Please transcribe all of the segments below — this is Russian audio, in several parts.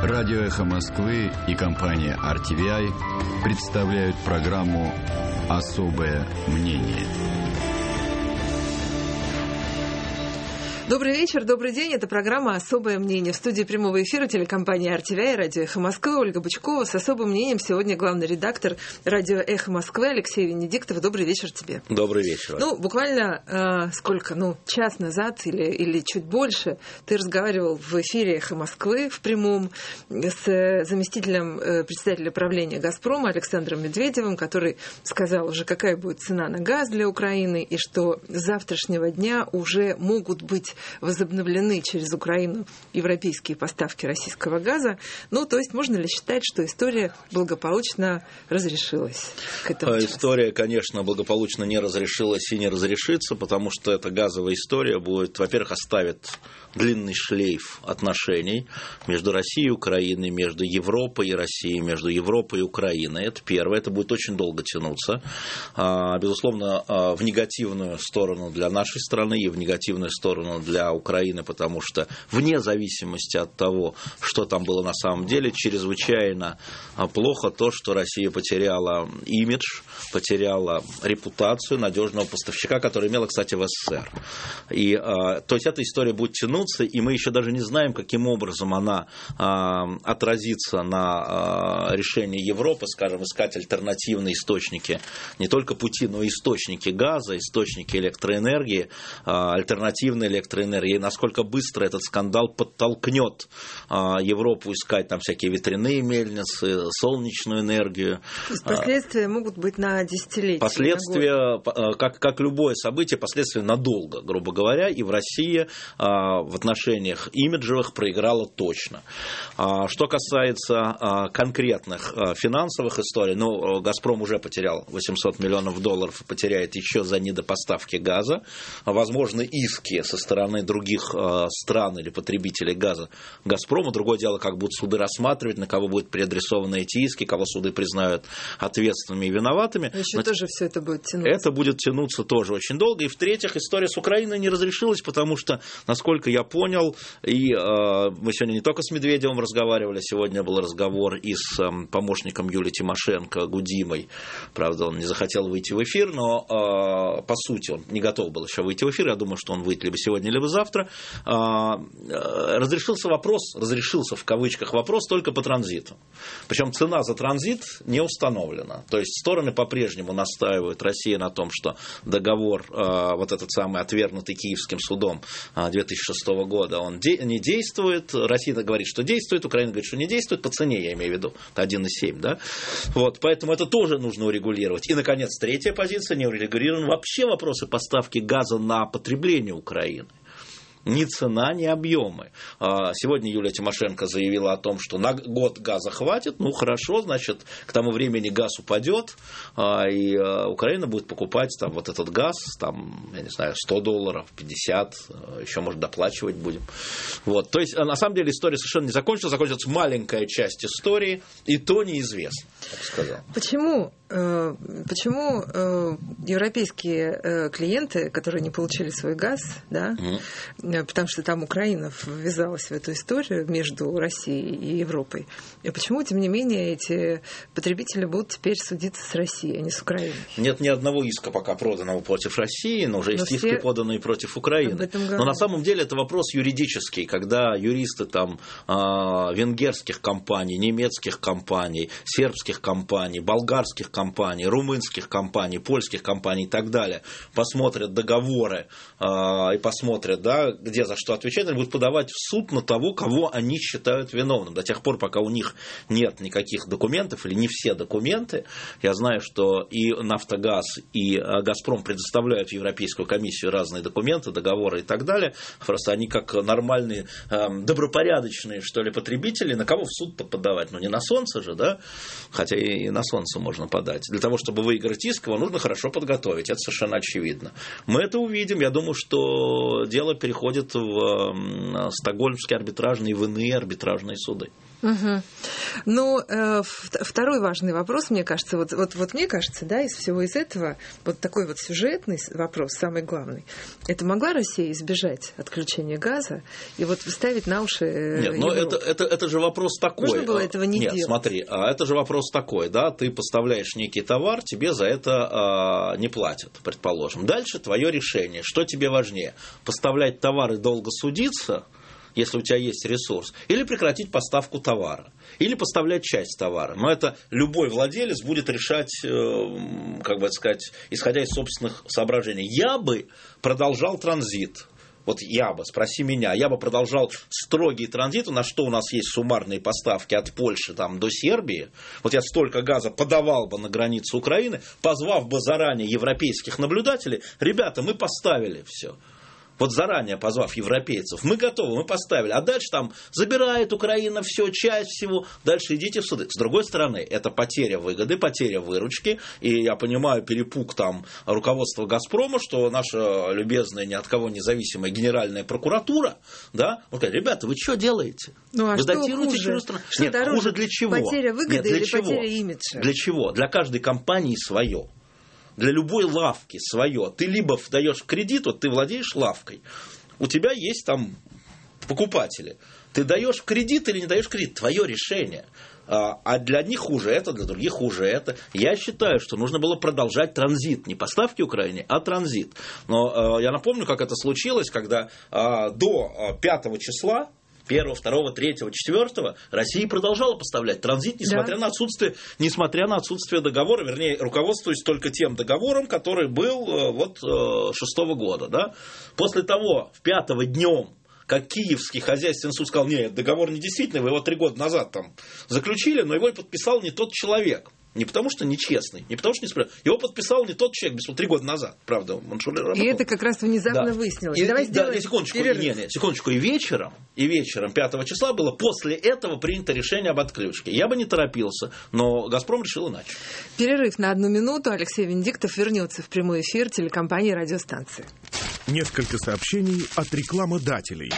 Радио «Эхо Москвы» и компания RTVI представляют программу «Особое мнение». Добрый вечер, добрый день. Это программа «Особое мнение». В студии прямого эфира телекомпании RTVI, радио «Эхо Москвы», Ольга Бычкова. С особым мнением сегодня главный редактор радио «Эхо Москвы» Алексей Венедиктов. Добрый вечер тебе. Добрый вечер. Буквально час назад или чуть больше ты разговаривал в эфире «Эхо Москвы» в прямом с заместителем председателя правления «Газпрома» Александром Медведевым, который сказал уже, какая будет цена на газ для Украины, и что с завтрашнего дня уже могут быть возобновлены через Украину европейские поставки российского газа. То есть можно ли считать, что история благополучно разрешилась к этому часу? История, конечно, благополучно не разрешилась и не разрешится, потому что эта газовая история будет, во-первых, оставит длинный шлейф отношений между Россией и Украиной, между Европой и Россией, между Европой и Украиной. Это первое. Это будет очень долго тянуться. Безусловно, в негативную сторону для нашей страны и в негативную сторону для Украины, потому что вне зависимости от того, что там было на самом деле, чрезвычайно плохо то, что Россия потеряла имидж, потеряла репутацию надежного поставщика, который имела, кстати, в СССР. То есть эта история будет тянуться, и мы еще даже не знаем, каким образом она отразится на решении Европы, скажем, искать альтернативные источники, не только пути, но и источники газа, источники электроэнергии, альтернативные электроэнергии, насколько быстро этот скандал подтолкнет Европу искать там всякие ветряные мельницы, солнечную энергию. То есть последствия могут быть на десятилетия. Последствия, как любое событие, последствия надолго, грубо говоря, и в России в отношениях имиджевых проиграла точно. Что касается конкретных финансовых историй, «Газпром» уже потерял $800 миллионов и потеряет еще за недопоставки газа. Возможны иски со стороны других стран или потребителей газа «Газпрома». Другое дело, как будут суды рассматривать, на кого будут преадресованы эти иски, кого суды признают ответственными и виноватыми. Еще тоже все это будет тянуться. Это будет тянуться тоже очень долго. И в-третьих, история с Украиной не разрешилась, потому что, насколько я понял, и мы сегодня не только с Медведевым разговаривали, сегодня был разговор и с помощником Юлии Тимошенко Гудимой. Правда, он не захотел выйти в эфир, но по сути он не готов был еще выйти в эфир. Я думаю, что он выйдет либо сегодня, либо завтра. Разрешился в кавычках вопрос только по транзиту. Причем цена за транзит не установлена. То есть стороны по-прежнему настаивают, Россия, на том, что договор, вот этот самый отвергнутый Киевским судом 2006 года, он не действует. Россия говорит, что действует, Украина говорит, что не действует. По цене, я имею в виду, 1,7. Да? Поэтому это тоже нужно урегулировать. И, наконец, третья позиция, не урегулированы вообще вопросы поставки газа на потребление Украины. Ни цена, ни объемы. Сегодня Юлия Тимошенко заявила о том, что на год газа хватит. Хорошо, значит, к тому времени газ упадет, и Украина будет покупать там вот этот газ, там, я не знаю, $100, 50, еще, может, доплачивать будем. То есть, на самом деле, история совершенно не закончилась. Закончится маленькая часть истории, и то неизвестно, я бы сказал. Почему европейские клиенты, которые не получили свой газ, да, потому что там Украина ввязалась в эту историю между Россией и Европой, и почему, тем не менее, эти потребители будут теперь судиться с Россией, а не с Украиной? Нет ни одного иска пока проданного против России, но уже есть иски, поданные против Украины. Но на самом деле это вопрос юридический, когда юристы венгерских компаний, немецких компаний, сербских компаний, болгарских компаний, румынских компаний, польских компаний и так далее посмотрят договоры и посмотрят, где за что отвечать, они будут подавать в суд на того, кого они считают виновным. До тех пор, пока у них нет никаких документов или не все документы. Я знаю, что и «Нафтогаз», и «Газпром» предоставляют в Европейскую комиссию разные документы, договоры и так далее. Просто они как нормальные, добропорядочные, что ли, потребители, на кого в суд подавать? Не на солнце же, да? Хотя и на солнце можно подать. Для того, чтобы выиграть иск, его нужно хорошо подготовить. Это совершенно очевидно. Мы это увидим. Я думаю, что дело переходит уходит в стокгольмские арбитражные, в иные арбитражные суды. Угу. Ну, второй важный вопрос, мне кажется, вот мне кажется, да, из всего из этого, вот такой вот сюжетный вопрос, самый главный, это могла Россия избежать отключения газа и вот ставить на уши Нет, но это же вопрос такой. Можно было этого не делать? Нет, смотри, это же вопрос такой, да, ты поставляешь некий товар, тебе за это не платят, предположим. Дальше твое решение, что тебе важнее, поставлять товар и долго судиться, если у тебя есть ресурс, или прекратить поставку товара, или поставлять часть товара. Но это любой владелец будет решать, как бы сказать, исходя из собственных соображений. Я бы продолжал транзит. Вот я бы, спроси меня, я бы продолжал строгий транзит, на что у нас есть суммарные поставки от Польши там, до Сербии. Вот я столько газа подавал бы на границу Украины, позвав бы заранее европейских наблюдателей. Ребята, мы поставили все. Вот заранее позвав европейцев, мы готовы, мы поставили. А дальше там забирает Украина все, часть всего, дальше идите в суды. С другой стороны, это потеря выгоды, потеря выручки. И я понимаю перепуг там руководства «Газпрома», что наша любезная, ни от кого независимая Генеральная прокуратура, да, вот говорит, ребята, вы что делаете? Ну, а вы что датируете хуже? чужую страну? Что Нет, дороже? Хуже для чего? Потеря выгоды. Нет, для или чего? потеря имиджа? Для чего? Для каждой компании свое. Для любой лавки свое. Ты либо даешь кредит, вот ты владеешь лавкой, у тебя есть там покупатели. Ты даешь кредит или не даешь кредит, твое решение. А для одних хуже это, для других хуже это. Я считаю, что нужно было продолжать транзит. Не поставки Украине, а транзит. Но я напомню, как это случилось, когда до 5 числа, 1, 2, 3, 4 Россия продолжала поставлять транзит, несмотря на отсутствие договора, вернее, руководствуясь только тем договором, который был вот 6 года. Да? После того, в 5-го днем, как Киевский хозяйственный суд сказал, нет, договор недействительный, вы его 3 года назад там заключили, но его подписал не тот человек. Не потому что нечестный, не потому что несправедливый. Его подписал не тот человек, 3 года назад, правда. И это как раз внезапно выяснилось. Давай сделаем секундочку. И вечером 5 числа было после этого принято решение об отключке. Я бы не торопился, но «Газпром» решил иначе. Перерыв на 1 минуту. Алексей Венедиктов вернется в прямой эфир телекомпании «Радиостанции». Несколько сообщений от рекламодателей.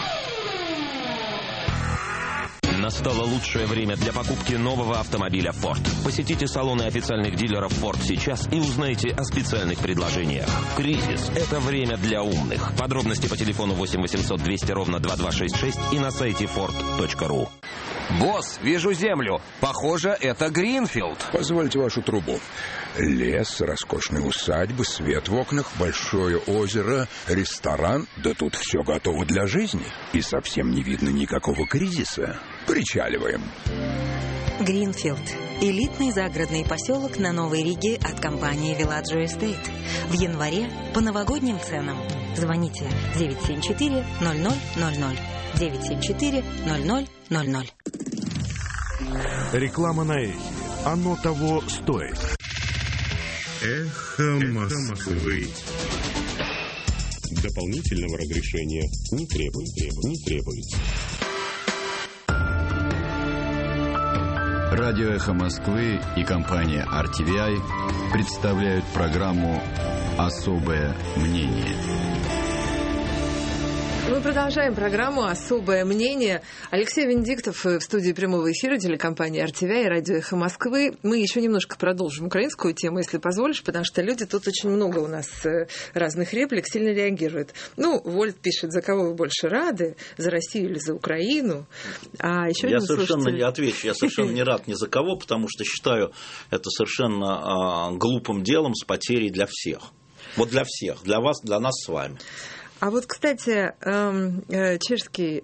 Настало лучшее время для покупки нового автомобиля Ford. Посетите салоны официальных дилеров Ford сейчас и узнайте о специальных предложениях. Кризис – это время для умных. Подробности по телефону 8 800 200 ровно 2266 и на сайте ford.ru. Босс, вижу землю. Похоже, это Гринфилд. Позвольте вашу трубу. Лес, роскошные усадьбы, свет в окнах, большое озеро, ресторан. Да тут все готово для жизни. И совсем не видно никакого кризиса. Причаливаем. Гринфилд. Элитный загородный поселок на Новой Риге от компании Villaggio Estate. В январе по новогодним ценам. Звоните 974-0000. 974-0000. Реклама на эхе. Оно того стоит. Эхо Москвы. Дополнительного разрешения не требуется. Радио «Эхо Москвы» и компания RTVI представляют программу «Особое мнение». Мы продолжаем программу «Особое мнение». Алексей Венедиктов в студии прямого эфира телекомпании RTVI и радио «Эхо Москвы». Мы еще немножко продолжим украинскую тему, если позволишь, потому что люди тут очень много у нас разных реплик, сильно реагируют. Ну, Вольт пишет, за кого вы больше рады, за Россию или за Украину. А еще я совершенно не отвечу, я совершенно не рад ни за кого, потому что считаю это совершенно глупым делом с потерей для всех. Вот для всех, для вас, для нас с вами. А вот, кстати, чешский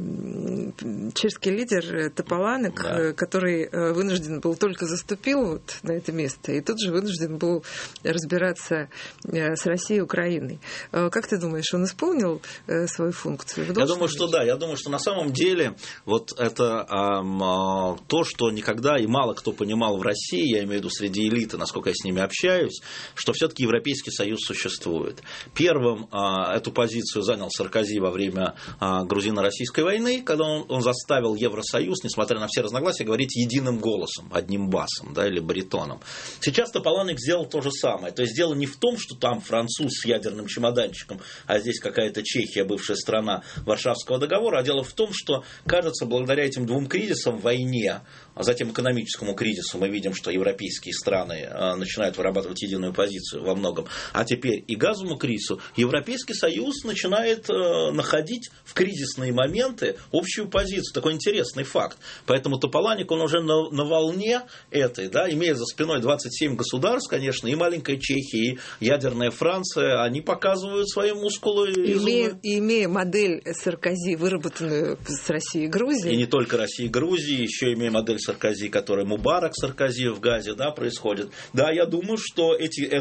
лидер Тополанек, да, который вынужден был, только заступил вот на это место, и тут же вынужден был разбираться с Россией и Украиной. Как ты думаешь, он исполнил свою функцию? Я думаю, что да. Я думаю, что на самом деле вот это то, что никогда и мало кто понимал в России, я имею в виду среди элиты, насколько я с ними общаюсь, что все-таки Европейский Союз существует. Первым эту позицию занял Саркози во время грузино-российской войны, когда он заставил Евросоюз, несмотря на все разногласия, говорить единым голосом, одним басом, да, или баритоном. Сейчас Тополаник сделал то же самое. То есть дело не в том, что там француз с ядерным чемоданчиком, а здесь какая-то Чехия, бывшая страна Варшавского договора, а дело в том, что, кажется, благодаря этим двум кризисам, войне, а затем экономическому кризису, мы видим, что европейские страны начинают вырабатывать единую позицию во многом, а теперь и газовому кризису, Европейский Союз начинает находить в кризисные моменты общую позицию. Такой интересный факт. Поэтому Тополаник, он уже на волне этой, да, имея за спиной 27 государств, конечно, и маленькая Чехия, и ядерная Франция, они показывают свои мускулы. Имея модель Саркози, выработанную с Россией и Грузией. И не только Россией и Грузией, еще имея модель Саркози, которая Мубарак Саркози в Газе, да, происходит. Да, я думаю, что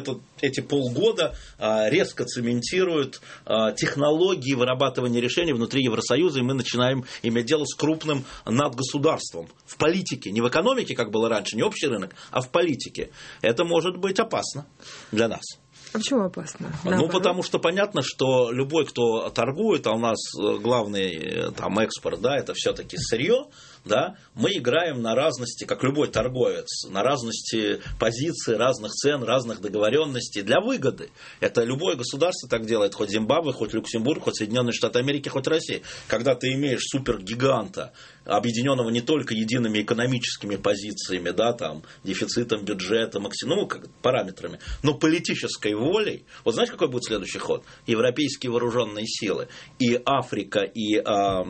эти полгода резко цементируют технологии вырабатывания решений внутри Евросоюза, и мы начинаем иметь дело с крупным надгосударством в политике, не в экономике, как было раньше, не общий рынок, а в политике. Это может быть опасно для нас. А почему опасно? Потому что понятно, что любой, кто торгует, а у нас главный там экспорт, да, это все-таки сырье, да, мы играем на разности, как любой торговец, на разности позиций, разных цен, разных договоренностей для выгоды. Это любое государство так делает, хоть Зимбабве, хоть Люксембург, хоть Соединенные Штаты Америки, хоть Россия. Когда ты имеешь супергиганта, объединенного не только едиными экономическими позициями, да, там, дефицитом бюджета, параметрами, но политической волей. Вот знаете, какой будет следующий ход? Европейские вооруженные силы и Африка, и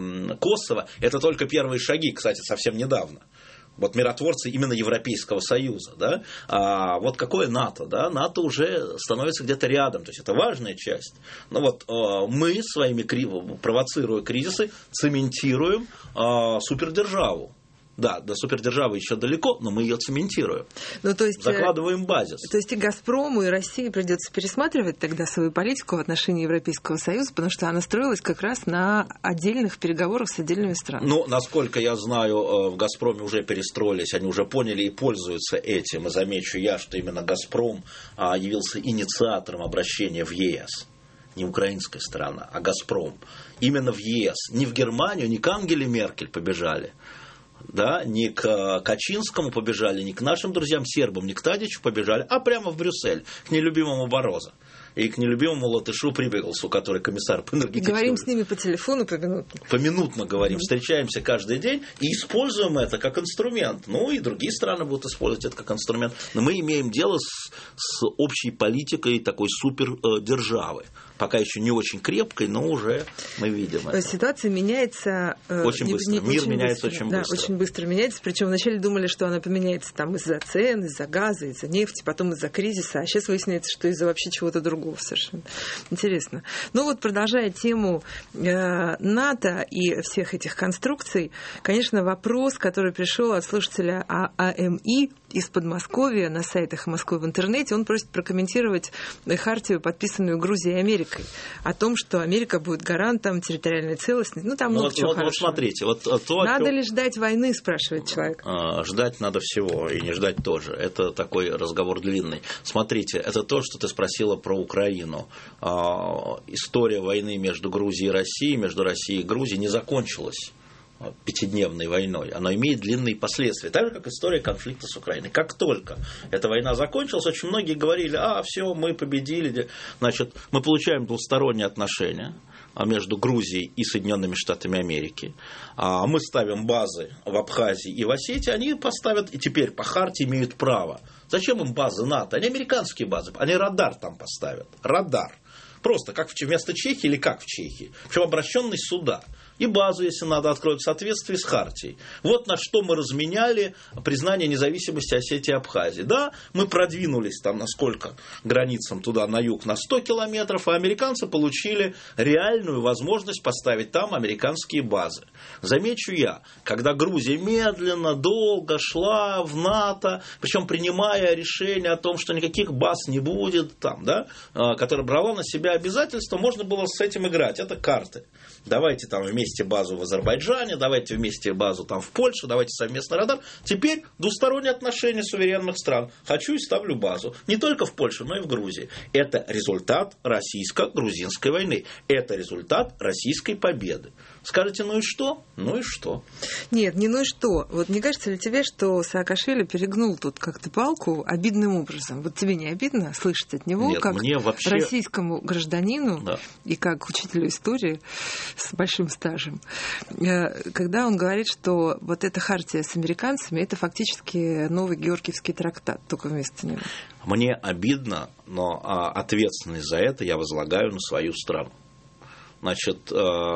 Косово – это только первые шаги, кстати, совсем недавно. Вот миротворцы именно Европейского Союза, да? А вот какое НАТО, да? НАТО уже становится где-то рядом, то есть это важная часть. Но вот мы своими провоцируя кризисы цементируем супердержаву. Да, до супердержавы еще далеко, но мы ее цементируем. Закладываем базис. То есть и «Газпрому», и России придется пересматривать тогда свою политику в отношении Европейского Союза, потому что она строилась как раз на отдельных переговорах с отдельными странами. Ну, насколько я знаю, в «Газпроме» уже перестроились, они уже поняли и пользуются этим. И замечу я, что именно «Газпром» явился инициатором обращения в ЕС. Не украинская сторона, а «Газпром». Именно в ЕС. Не в Германию, не к Ангеле Меркель побежали. Да, не к Качинскому побежали, не к нашим друзьям сербам, не к Тадичу побежали, а прямо в Брюссель, к нелюбимому Барозо и к нелюбимому латышу Прибеглсу, который комиссар по энергетике. Говорим с ними по телефону поминутно. Поминутно говорим, встречаемся каждый день и используем это как инструмент. Ну и другие страны будут использовать это как инструмент. Но мы имеем дело с общей политикой такой супердержавы. Пока еще не очень крепкой, но уже мы видим это. Ситуация меняется очень быстро. Мир меняется очень быстро. Да, очень быстро меняется. Причем вначале думали, что она поменяется там из-за цен, из-за газа, из-за нефти, потом из-за кризиса. А сейчас выясняется, что из-за вообще чего-то другого совершенно. Интересно. Ну вот, продолжая тему НАТО и всех этих конструкций, конечно, вопрос, который пришел от слушателя АМИ из Подмосковья на сайтах Москвы в интернете, он просит прокомментировать хартию, подписанную Грузией и Америкой, о том, что Америка будет гарантом территориальной целостности. Ну, там много чего хорошего. Вот смотрите. Надо ли ждать войны, спрашивает человек. Ждать надо всего, и не ждать тоже. Это такой разговор длинный. Смотрите, это то, что ты спросила про Украину. История войны между Грузией и Россией, между Россией и Грузией не закончилась пятидневной войной, она имеет длинные последствия, так же, как история конфликта с Украиной. Как только эта война закончилась, очень многие говорили, все, мы победили, значит, мы получаем двусторонние отношения между Грузией и Соединенными Штатами Америки, мы ставим базы в Абхазии и в Осетии, они поставят, и теперь по харте имеют право. Зачем им базы НАТО? Они американские базы, они радар там поставят, радар. Просто как вместо Чехии или как в Чехии. Причем обращенный сюда. И базу, если надо, откроют в соответствии с хартией. Вот на что мы разменяли признание независимости Осетии и Абхазии. Да, мы продвинулись там на сколько границам туда на юг, на 100 километров, а американцы получили реальную возможность поставить там американские базы. Замечу я, когда Грузия медленно, долго шла в НАТО, причем принимая решение о том, что никаких баз не будет там, да, которая брала на себя обязательства, можно было с этим играть. Это карты. Давайте там вместе вместе базу в Азербайджане, давайте вместе базу там в Польше, давайте совместный радар. Теперь двусторонние отношения суверенных стран. Хочу и ставлю базу. Не только в Польше, но и в Грузии. Это результат российско-грузинской войны. Это результат российской победы. Скажете, ну и что? Ну и что? Нет, не ну и что. Вот не кажется ли тебе, что Саакашвили перегнул тут как-то палку обидным образом? Вот тебе не обидно слышать от него, нет, как мне вообще... российскому гражданину, да, и как учителю истории с большим стажем, когда он говорит, что вот эта хартия с американцами, это фактически новый Георгиевский трактат, только вместо него? Мне обидно, но ответственность за это я возлагаю на свою страну. Значит,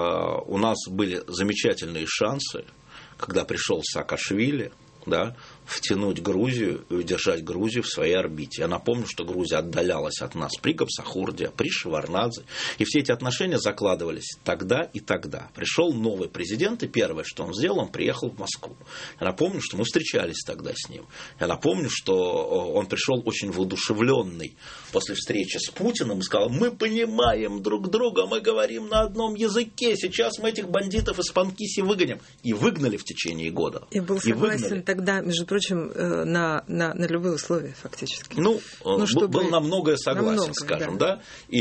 у нас были замечательные шансы, когда пришел Саакашвили, да, втянуть Грузию и удержать Грузию в своей орбите. Я напомню, что Грузия отдалялась от нас при Габсахурде, при Шеварднадзе. И все эти отношения закладывались тогда и тогда. Пришел новый президент, и первое, что он сделал, он приехал в Москву. Я напомню, что мы встречались тогда с ним. Я напомню, что он пришел очень воодушевленный после встречи с Путиным и сказал: мы понимаем друг друга, мы говорим на одном языке, сейчас мы этих бандитов из Панкиси выгоним. И выгнали в течение года. И был согласен тогда, между прочим, на любые условия фактически. Чтобы... был на многое согласен, скажем, да. И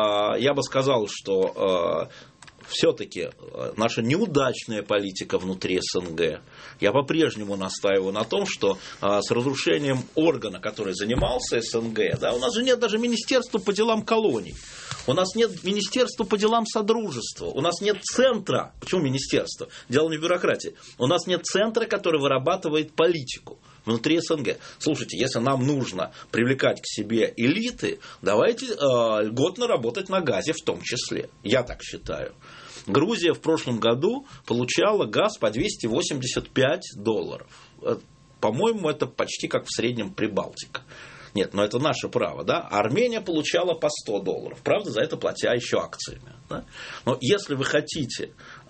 я бы сказал, что все-таки наша неудачная политика внутри СНГ, я по-прежнему настаиваю на том, что с разрушением органа, который занимался СНГ, да, у нас же нет даже Министерства по делам колоний, у нас нет Министерства по делам Содружества, у нас нет центра. Почему министерство? Дело не в бюрократии. У нас нет центра, который вырабатывает политику внутри СНГ. Слушайте, если нам нужно привлекать к себе элиты, давайте льготно работать на газе в том числе. Я так считаю. Грузия в прошлом году получала газ по $285. По-моему, это почти как в среднем Прибалтика. Нет, но это наше право, да? Армения получала по $100, правда, за это платя еще акциями. Да? Но если вы хотите,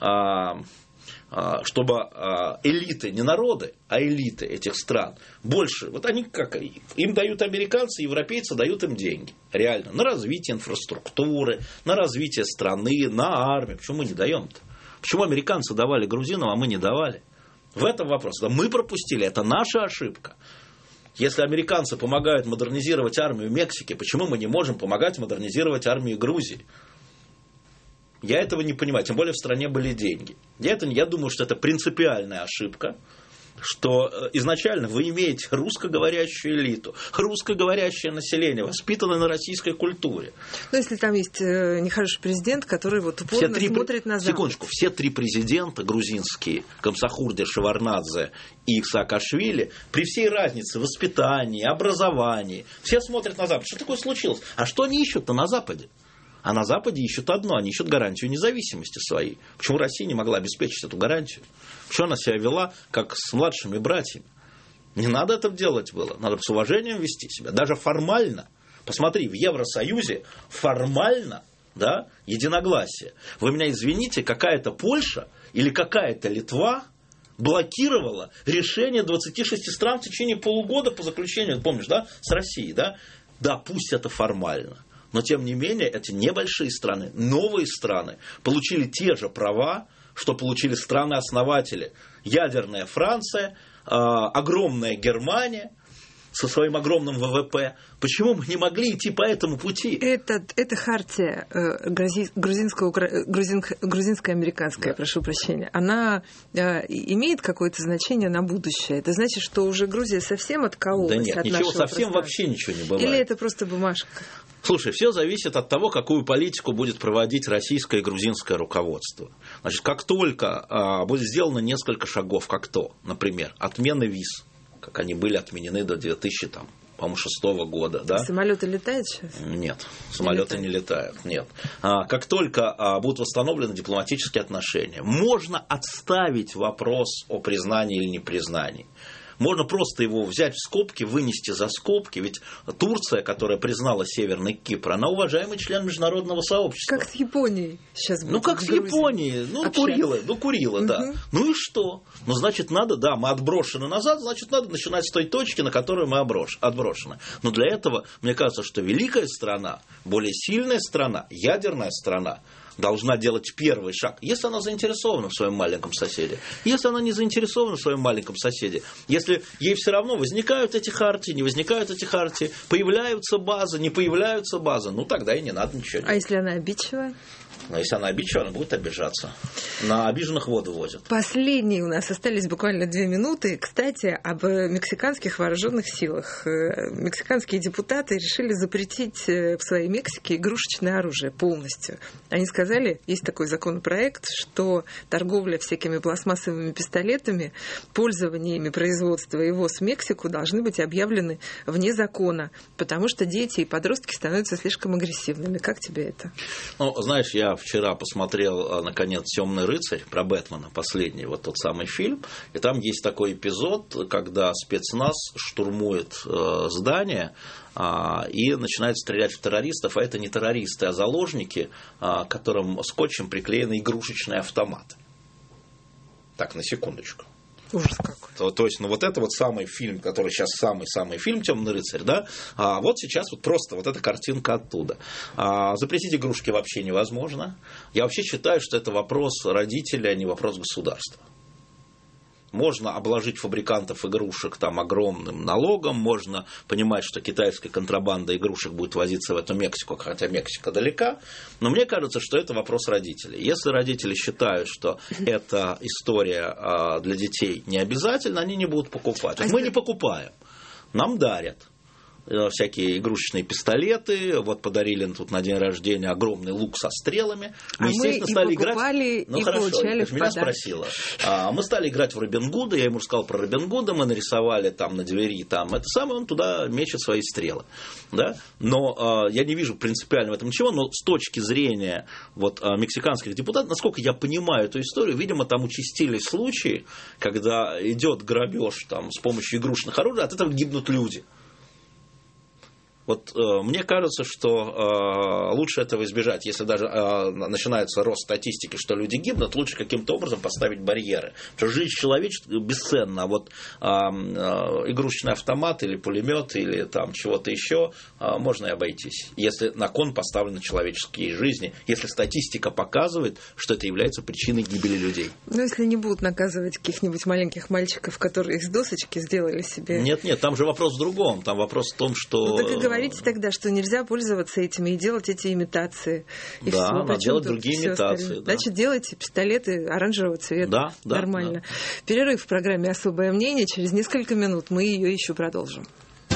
чтобы элиты, не народы, а элиты этих стран больше, вот они как, им дают американцы, европейцы дают им деньги, реально, на развитие инфраструктуры, на развитие страны, на армию. Почему мы не даем-то? Почему американцы давали грузинам, а мы не давали? В этом вопрос. Да, мы пропустили, это наша ошибка. Если американцы помогают модернизировать армию Мексики, почему мы не можем помогать модернизировать армию Грузии? Я этого не понимаю, тем более в стране были деньги. Я думаю, что это принципиальная ошибка, что изначально вы имеете русскоговорящую элиту, русскоговорящее население, воспитанное на российской культуре. Но если там есть нехороший президент, который вот упорно смотрит на Запад. Секундочку, все три президента грузинские, Габсахурде, Шеварднадзе и Саакашвили, при всей разнице в воспитании, образовании, все смотрят на Запад. Что такое случилось? А что они ищут-то на Западе? А на Западе ищут одно, они ищут гарантию независимости своей. Почему Россия не могла обеспечить эту гарантию? Почему она себя вела, как с младшими братьями? Не надо это делать было, надо с уважением вести себя. Даже формально, посмотри, в Евросоюзе формально, да, единогласие. Вы меня извините, какая-то Польша или какая-то Литва блокировала решение 26 стран в течение полугода по заключению, помнишь, да, с Россией, да? Да, пусть это формально. Но, тем не менее, эти небольшие страны, новые страны, получили те же права, что получили страны-основатели. Ядерная Франция, огромная Германия со своим огромным ВВП. Почему мы не могли идти по этому пути? Это хартия грузинско-американская, да, прошу прощения, она имеет какое-то значение на будущее? Это значит, что уже Грузия совсем откололась от нашего ничего, совсем пространства? Вообще ничего не бывает. Или это просто бумажка? Слушай, все зависит от того, какую политику будет проводить российское и грузинское руководство. Значит, как только будет сделано несколько шагов, как то, например, отмена виз, как они были отменены до 2006 года. Да? Самолеты летают сейчас? Нет, самолеты не летают. Нет. Как только будут восстановлены дипломатические отношения, можно отставить вопрос о признании или непризнании. Можно просто его взять в скобки, вынести за скобки. Ведь Турция, которая признала Северный Кипр, она уважаемый член международного сообщества. Как с Японией сейчас будет. Как с Японией. Курила, да. Ну и что? Значит, надо, да, мы отброшены назад, значит, надо начинать с той точки, на которую мы отброшены. Но для этого, мне кажется, что великая страна, более сильная страна, ядерная страна, должна делать первый шаг, если она заинтересована в своем маленьком соседе. Если она не заинтересована в своем маленьком соседе, если ей все равно возникают эти хартии, не возникают эти хартии, появляются базы, не появляются базы, ну тогда и не надо ничего делать. А если она обидчивая? Но если она обидчивая, она будет обижаться. На обиженных воду возят. Последние у нас остались буквально 2 минуты. Кстати, об мексиканских вооруженных силах. Мексиканские депутаты решили запретить в своей Мексике игрушечное оружие полностью. Они сказали, есть такой законопроект, что торговля всякими пластмассовыми пистолетами, пользование ими, производство и ввоз в Мексику должны быть объявлены вне закона, потому что дети и подростки становятся слишком агрессивными. Как тебе это? Ну, знаешь, я вчера посмотрел, наконец, «Темный рыцарь» про Бэтмена, последний, вот тот самый фильм, и там есть такой эпизод, когда спецназ штурмует здание и начинает стрелять в террористов, а это не террористы, а заложники, которым скотчем приклеены игрушечные автоматы. Так, на секундочку. Ужас какой. То есть, ну вот это вот самый фильм, который сейчас самый фильм «Темный рыцарь», да, а вот сейчас вот просто вот эта картинка оттуда. Запретить игрушки вообще невозможно. Я вообще считаю, что это вопрос родителей, а не вопрос государства. Можно обложить фабрикантов игрушек там огромным налогом, можно понимать, что китайская контрабанда игрушек будет возиться в эту Мексику, хотя Мексика далека, но мне кажется, что это вопрос родителей. Если родители считают, что эта история для детей не обязательна, они не будут покупать. Мы не покупаем, нам дарят всякие игрушечные пистолеты, вот подарили тут на день рождения огромный лук со стрелами. Мы, естественно, стали играть. Ну хорошо, ты меня спросила. Мы стали играть в Робин Гуда, я ему рассказал про Робин Гуда, мы нарисовали там на двери, там это самое, он туда мечет свои стрелы. Да? Но я не вижу принципиально в этом ничего, но с точки зрения вот, мексиканских депутатов, насколько я понимаю эту историю, видимо, там участились случаи, когда идет грабеж там, с помощью игрушечных оружий, от этого гибнут люди. Вот мне кажется, что лучше этого избежать. Если даже начинается рост статистики, что люди гибнут, лучше каким-то образом поставить барьеры. Потому что жизнь человечества бесценна. А вот игрушечный автомат или пулемет или там чего-то еще можно и обойтись. Если на кон поставлены человеческие жизни, если статистика показывает, что это является причиной гибели людей. Ну, если не будут наказывать каких-нибудь маленьких мальчиков, которые из досочки сделали себе... Нет, там же вопрос в другом. Там вопрос в том, что... Ну, говорите тогда, что нельзя пользоваться этими и делать эти имитации. И да, все. надо делать другие имитации. Да. Значит, делайте пистолеты оранжевого цвета. Да, нормально. Да. Перерыв в программе «Особое мнение». Через несколько минут мы ее еще продолжим.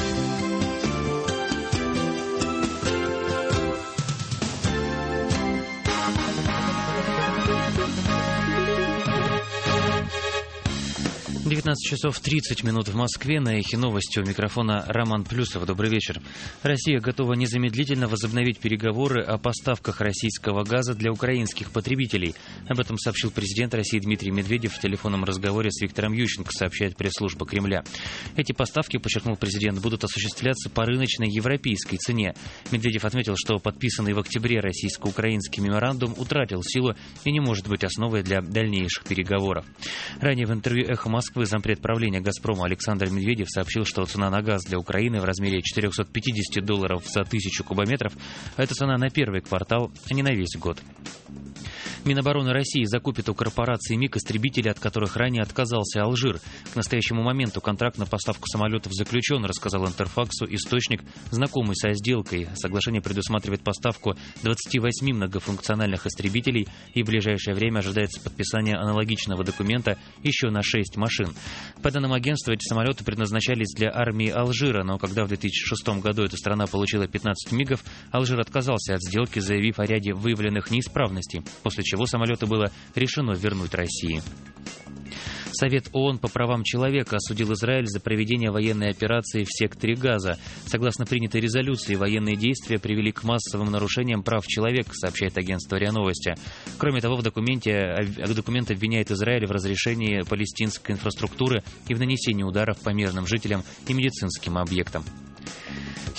часов 30 минут в Москве. На Эхе новости. У микрофона Роман Плюсов. Добрый вечер. Россия готова незамедлительно возобновить переговоры о поставках российского газа для украинских потребителей. Об этом сообщил президент России Дмитрий Медведев в телефонном разговоре с Виктором Ющенко, сообщает пресс-служба Кремля. Эти поставки, подчеркнул президент, будут осуществляться по рыночной европейской цене. Медведев отметил, что подписанный в октябре российско-украинский меморандум утратил силу и не может быть основой для дальнейших переговоров. Ранее в интервью «Эхо Москвы» зампред правления «Газпрома» Александр Медведев сообщил, что цена на газ для Украины в размере $450 за 1000 кубометров, а это цена на первый квартал, а не на весь год. Минобороны России закупит у корпорации МиГ истребители, от которых ранее отказался Алжир. К настоящему моменту контракт на поставку самолетов заключен, рассказал Интерфаксу источник, знакомый со сделкой. Соглашение предусматривает поставку 28 многофункциональных истребителей, и в ближайшее время ожидается подписание аналогичного документа еще на 6 машин. По данным агентства, эти самолеты предназначались для армии Алжира, но когда в 2006 году эта страна получила 15 МиГов, Алжир отказался от сделки, заявив о ряде выявленных неисправностей, после чего самолеты было решено вернуть России. Совет ООН по правам человека осудил Израиль за проведение военной операции в секторе Газа. Согласно принятой резолюции, военные действия привели к массовым нарушениям прав человека, сообщает агентство РИА Новости. Кроме того, документ обвиняет Израиль в разрушении палестинской инфраструктуры и в нанесении ударов по мирным жителям и медицинским объектам.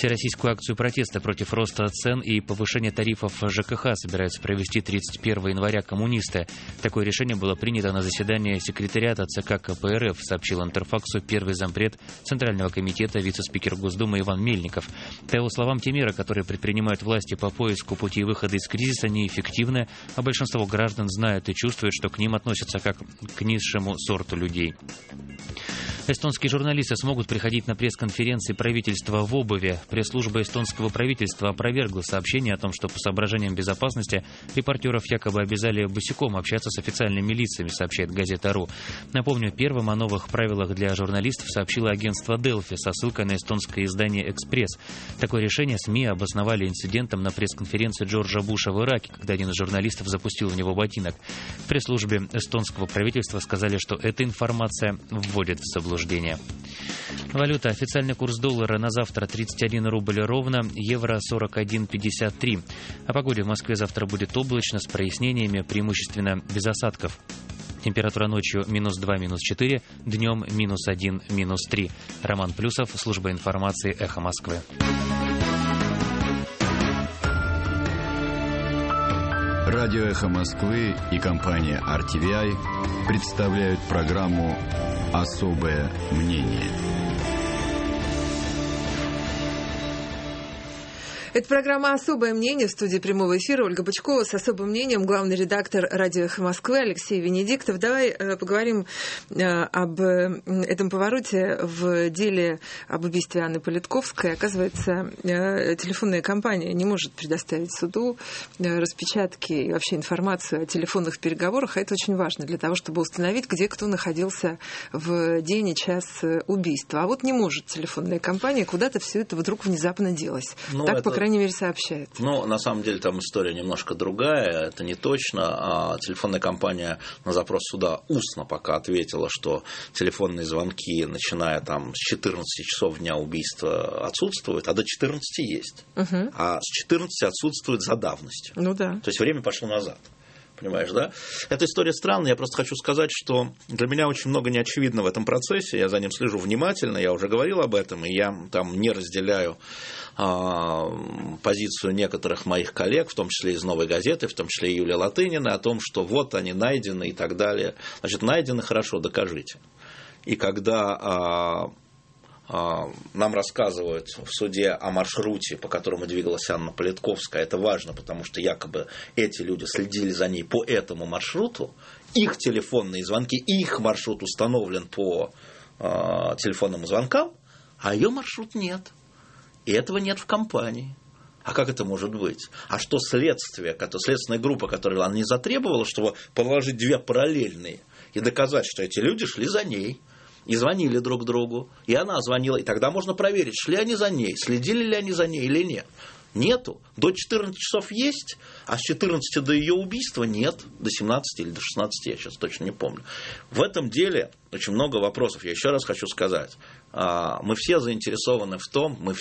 Всероссийскую акцию протеста против роста цен и повышения тарифов ЖКХ собираются провести 31 января коммунисты. Такое решение было принято на заседании секретариата ЦК КПРФ, сообщил Интерфаксу первый зампред Центрального комитета вице-спикер Госдумы Иван Мельников. По его словам, те меры, которые предпринимают власти по поиску пути выхода из кризиса, неэффективны, а большинство граждан знают и чувствуют, что к ним относятся как к низшему сорту людей. Эстонские журналисты смогут приходить на пресс-конференции правительства в обуви. Пресс-служба эстонского правительства опровергла сообщение о том, что по соображениям безопасности репортеров якобы обязали босиком общаться с официальными лицами, сообщает газета РУ. Напомню, первым о новых правилах для журналистов сообщило агентство Delfi со ссылкой на эстонское издание «Экспресс». Такое решение СМИ обосновали инцидентом на пресс-конференции Джорджа Буша в Ираке, когда один из журналистов запустил в него ботинок. В пресс-службе эстонского правительства сказали, что эта информация вводит в заблуждение. Валюта. Официальный курс доллара на завтра 31 рубль ровно, евро 41,53. О погоде в Москве завтра будет облачно, с прояснениями, преимущественно без осадков. Температура ночью -2, -4, днем -1, -3. Роман Плюсов, служба информации «Эхо Москвы». Радио «Эхо Москвы» и компания RTVI представляют программу «Особое мнение». Это программа «Особое мнение», в студии прямого эфира Ольга Бычкова с особым мнением, главный редактор радио «Эхо Москвы» Алексей Венедиктов. Давай поговорим об этом повороте в деле об убийстве Анны Политковской. Оказывается, телефонная компания не может предоставить суду распечатки и вообще информацию о телефонных переговорах, а это очень важно для того, чтобы установить, где кто находился в день и час убийства. А вот не может телефонная компания, куда-то все это вдруг внезапно делось. Так, по крайней мере, сообщает. Ну, на самом деле, там история немножко другая, это не точно. Телефонная компания на запрос суда устно пока ответила, что телефонные звонки, начиная там с 14 часов дня убийства, отсутствуют, а до 14 есть. Угу. А с 14 отсутствует за давностью. Ну да. То есть время пошло назад. Понимаешь, да? Эта история странная, я просто хочу сказать, что для меня очень много неочевидно в этом процессе, я за ним слежу внимательно, я уже говорил об этом, и я там не разделяю позицию некоторых моих коллег, в том числе из «Новой газеты», в том числе и Юлии Латыниной, о том, что вот они найдены и так далее. Значит, найдены, хорошо, докажите. И когда нам рассказывают в суде о маршруте, по которому двигалась Анна Политковская, это важно, потому что якобы эти люди следили за ней по этому маршруту, их телефонные звонки, их маршрут установлен по телефонным звонкам, а ее маршрут нет. И этого нет в компании. А как это может быть? А что следствие, следственная группа, которую она не затребовала, чтобы положить две параллельные и доказать, что эти люди шли за ней и звонили друг другу, и она звонила, и тогда можно проверить, шли они за ней, следили ли они за ней или нет. Нету. До 14 часов есть, а с 14 до ее убийства нет. До 17 или до 16, я сейчас точно не помню. В этом деле очень много вопросов. Я еще раз хочу сказать. Мы все заинтересованы в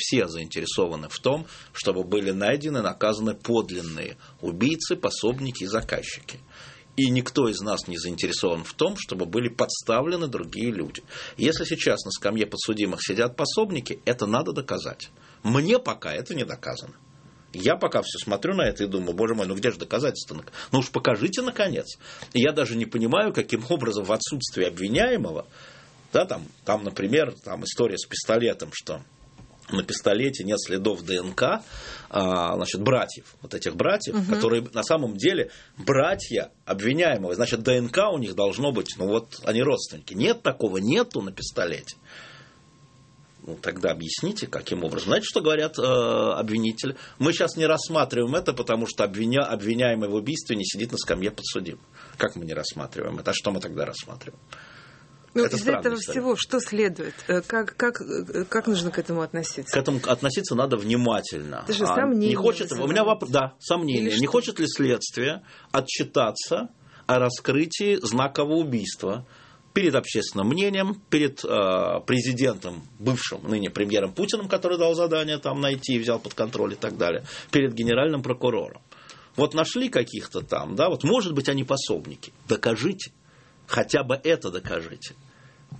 том, чтобы были найдены, наказаны подлинные убийцы, пособники и заказчики. И никто из нас не заинтересован в том, чтобы были подставлены другие люди. Если сейчас на скамье подсудимых сидят пособники, это надо доказать. Мне пока это не доказано. Я пока все смотрю на это и думаю, боже мой, ну где же доказательства? Ну уж покажите, наконец. И я даже не понимаю, каким образом в отсутствии обвиняемого, да, там, например, там история с пистолетом, что на пистолете нет следов ДНК, значит, братьев, вот этих братьев, угу. которые на самом деле братья обвиняемого, значит, ДНК у них должно быть, ну вот они родственники. Нет такого, нету на пистолете. Ну, тогда объясните, каким образом. Знаете, что говорят обвинители? Мы сейчас не рассматриваем это, потому что обвиняемый в убийстве не сидит на скамье подсудимых. Как мы не рассматриваем это? А что мы тогда рассматриваем? Ну, из этого всего что следует? Как нужно к этому относиться? К этому относиться надо внимательно. Это же сомнения. У меня вопрос, да, сомнения. Не хочет ли следствие отчитаться о раскрытии знакового убийства перед общественным мнением, перед президентом, бывшим, ныне премьером Путиным, который дал задание там найти, взял под контроль и так далее, перед генеральным прокурором? Вот нашли каких-то там, да, вот может быть они пособники. Докажите. Хотя бы это докажите.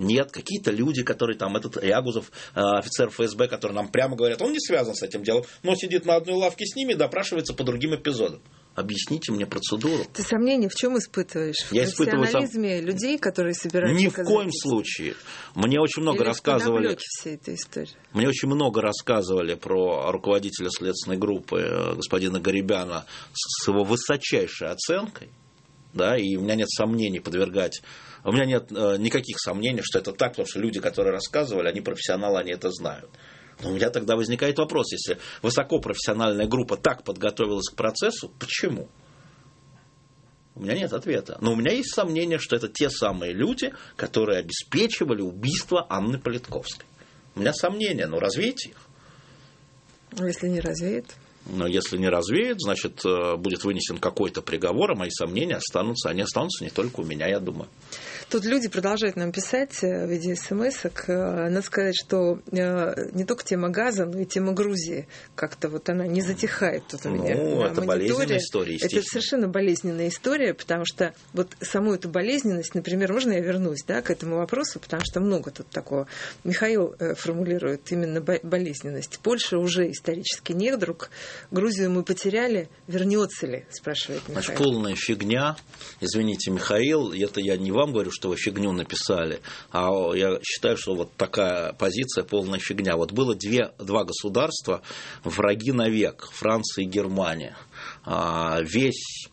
Нет, какие-то люди, которые там, этот Рягузов, офицер ФСБ, который нам прямо говорят, он не связан с этим делом, но сидит на одной лавке с ними и допрашивается по другим эпизодам. Объясните мне процедуру. Ты сомнения в чем испытываешь? В профессионализме людей, которые собираются... Ни в коем случае. Мне очень много рассказывали... всей этой истории? Мне очень много рассказывали про руководителя следственной группы господина Гарибяна с его высочайшей оценкой. Да, и у меня нет сомнений подвергать... У меня нет никаких сомнений, что это так, потому что люди, которые рассказывали, они профессионалы, они это знают. Но у меня тогда возникает вопрос, если высокопрофессиональная группа так подготовилась к процессу, почему? У меня нет ответа. Но у меня есть сомнение, что это те самые люди, которые обеспечивали убийство Анны Политковской. У меня сомнения, но развейте их. Если не развеет? Но если не развеет, значит, будет вынесен какой-то приговор, а мои сомнения останутся. Они останутся не только у меня, я думаю. Тут люди продолжают нам писать в виде смс-ок. Надо сказать, что не только тема газа, но и тема Грузии. Как-то вот она не затихает тут у меня. Ну, это болезненная история, естественно. Это совершенно болезненная история, потому что вот саму эту болезненность, например, можно я вернусь, да, к этому вопросу, потому что много тут такого. Михаил формулирует именно болезненность. Польша уже исторически недруг. Грузию мы потеряли. Вернется ли, спрашивает Михаил. Значит, полная фигня. Извините, Михаил, это я не вам говорю, что вы фигню написали, а я считаю, что вот такая позиция полная фигня. Вот было два государства, враги навек, Франция и Германия. Весь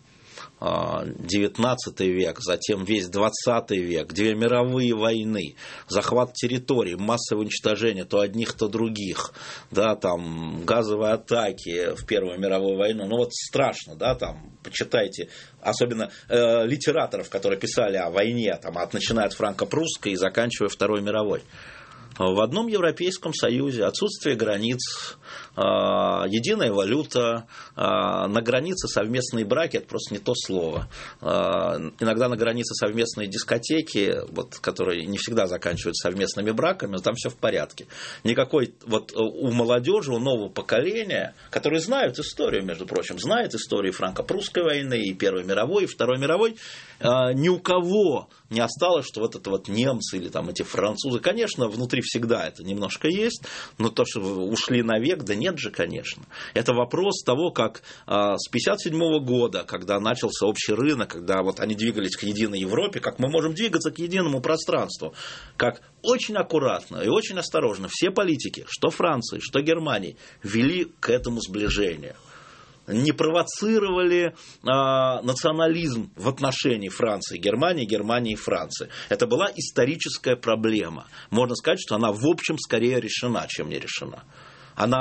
19 век, затем весь 20 век, 2 мировые войны, захват территорий, массовое уничтожение то одних, то других, да, там, газовые атаки в Первую мировую войну, ну вот страшно, да, там, почитайте, особенно литераторов, которые писали о войне, там, начиная от франко-прусской и заканчивая Второй мировой. В одном Европейском Союзе отсутствие границ, единая валюта, на границе совместные браки – это просто не то слово. Иногда на границе совместные дискотеки, вот, которые не всегда заканчиваются совместными браками, но там все в порядке. Никакой вот у молодежи, у нового поколения, которые знают историю, между прочим, знают историю франко-прусской войны, и Первой мировой, и Второй мировой, ни у кого не осталось, что вот это вот немцы или там эти французы, конечно, внутри всегда это немножко есть, но то, что ушли навек, да нет же, конечно. Это вопрос того, как с 1957 года, когда начался общий рынок, когда вот они двигались к единой Европе, как мы можем двигаться к единому пространству, как очень аккуратно и очень осторожно все политики, что Франции, что Германии, вели к этому сближению. Не провоцировали национализм в отношении Франции и Германии, Германии и Франции. Это была историческая проблема. Можно сказать, что она в общем скорее решена, чем не решена. Она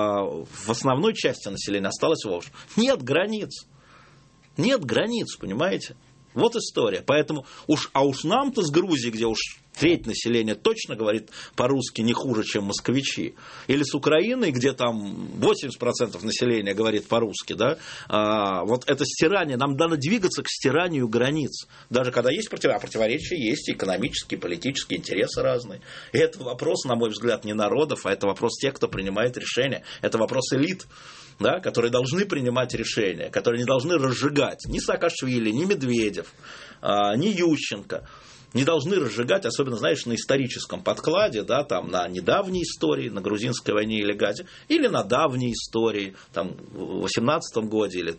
в основной части населения осталась в общем. Нет границ. Нет границ, понимаете? Вот история. Поэтому уж нам-то с Грузией, где уж треть населения точно говорит по-русски не хуже, чем москвичи, или с Украиной, где там 80% населения говорит по-русски, да, вот это стирание, нам надо двигаться к стиранию границ. Даже когда есть противоречия, есть экономические, политические интересы разные. И это вопрос, на мой взгляд, не народов, а это вопрос тех, кто принимает решения. Это вопрос элит, да, которые должны принимать решения, которые не должны разжигать ни Саакашвили, ни Медведев, ни Ющенко. Не должны разжигать, особенно, знаешь, на историческом подкладе, да, там, на недавней истории, на грузинской войне или газе, или на давней истории, там, в 18 годе или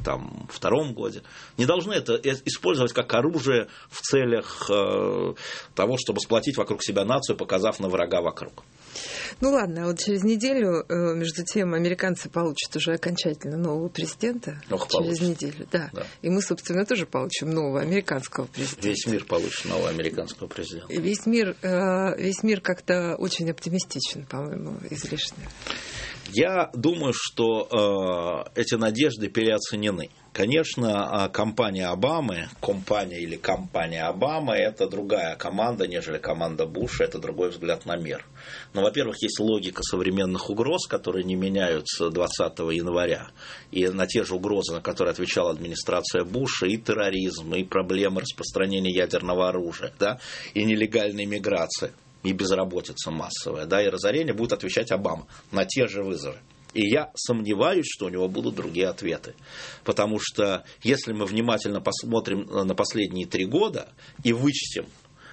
32 годе. Не должны это использовать как оружие в целях того, чтобы сплотить вокруг себя нацию, показав на врага вокруг. Ну ладно, а вот через неделю, между тем, американцы получат уже окончательно нового президента. Через неделю, да. И мы, собственно, тоже получим нового американского президента. Весь мир получит нового американского президента. Весь мир как-то очень оптимистичен, по-моему, излишне. Я думаю, что эти надежды переоценены. Конечно, компания Обамы, это другая команда, нежели команда Буша, это другой взгляд на мир. Но, во-первых, есть логика современных угроз, которые не меняются 20 января. И на те же угрозы, на которые отвечала администрация Буша, и терроризм, и проблемы распространения ядерного оружия, да, и нелегальной миграции, и безработица массовая, да, и разорение, будет отвечать Обама на те же вызовы. И я сомневаюсь, что у него будут другие ответы. Потому что если мы внимательно посмотрим на последние 3 года и вычтем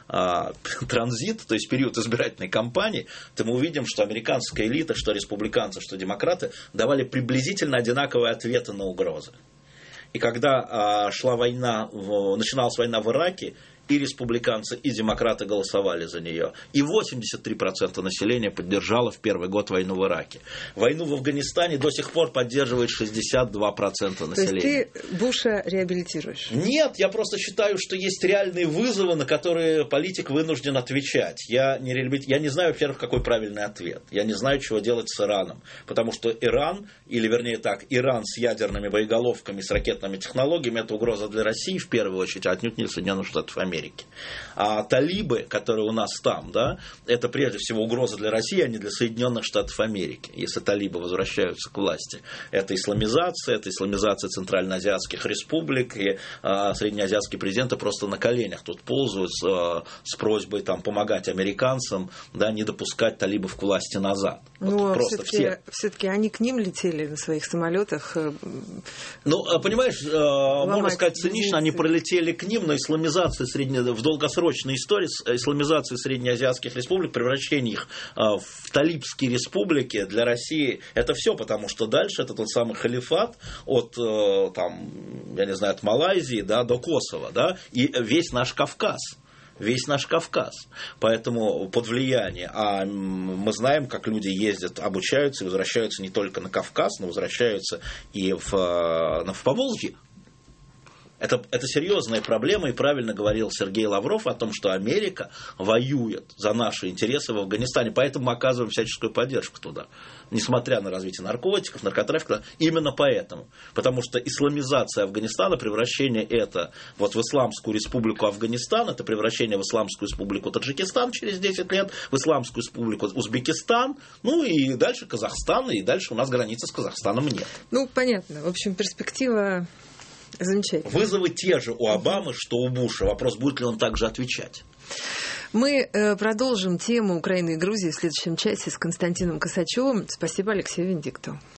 транзит, то есть период избирательной кампании, то мы увидим, что американская элита, что республиканцы, что демократы давали приблизительно одинаковые ответы на угрозы. И когда начиналась война в Ираке, и республиканцы, и демократы голосовали за нее. И 83% населения поддержало в первый год войну в Ираке. Войну в Афганистане до сих пор поддерживает 62% населения. То есть ты Буша реабилитируешь? Нет, я просто считаю, что есть реальные вызовы, на которые политик вынужден отвечать. Я не знаю, во-первых, какой правильный ответ. Я не знаю, чего делать с Ираном. Потому что Иран, или вернее так, Иран с ядерными боеголовками, с ракетными технологиями, это угроза для России в первую очередь, а отнюдь не для Соединенных Штатов Америки. А талибы, которые у нас там, да, это прежде всего угроза для России, а не для Соединенных Штатов Америки, если талибы возвращаются к власти. Это исламизация центральноазиатских республик, и среднеазиатские президенты просто на коленях тут ползают с просьбой там, помогать американцам, да, не допускать талибов к власти назад. Но все-таки они к ним летели на своих самолетах. Ну, понимаешь, можно сказать цинично, они пролетели к ним, но исламизация в долгосрочной истории исламизации среднеазиатских республик, превращение их в талибские республики для России, это все, потому что дальше это тот самый халифат от Малайзии, да, до Косово, да, и весь наш Кавказ. Поэтому под влияние. А мы знаем, как люди ездят, обучаются и возвращаются не только на Кавказ, но возвращаются и в Поволжье. Это серьезная проблема, и правильно говорил Сергей Лавров о том, что Америка воюет за наши интересы в Афганистане, поэтому мы оказываем всяческую поддержку туда, несмотря на развитие наркотиков, наркотрафика, именно поэтому. Потому что исламизация Афганистана, превращение это вот в Исламскую республику Афганистан, это превращение в Исламскую республику Таджикистан через 10 лет, в Исламскую республику Узбекистан, ну и дальше Казахстан, и дальше у нас границы с Казахстаном нет. Ну, понятно. В общем, перспектива... Замечательно. Вызовы те же у Обамы, что у Буша. Вопрос, будет ли он также отвечать. Мы продолжим тему Украины и Грузии в следующем часе с Константином Косачевым. Спасибо Алексею Венедиктову.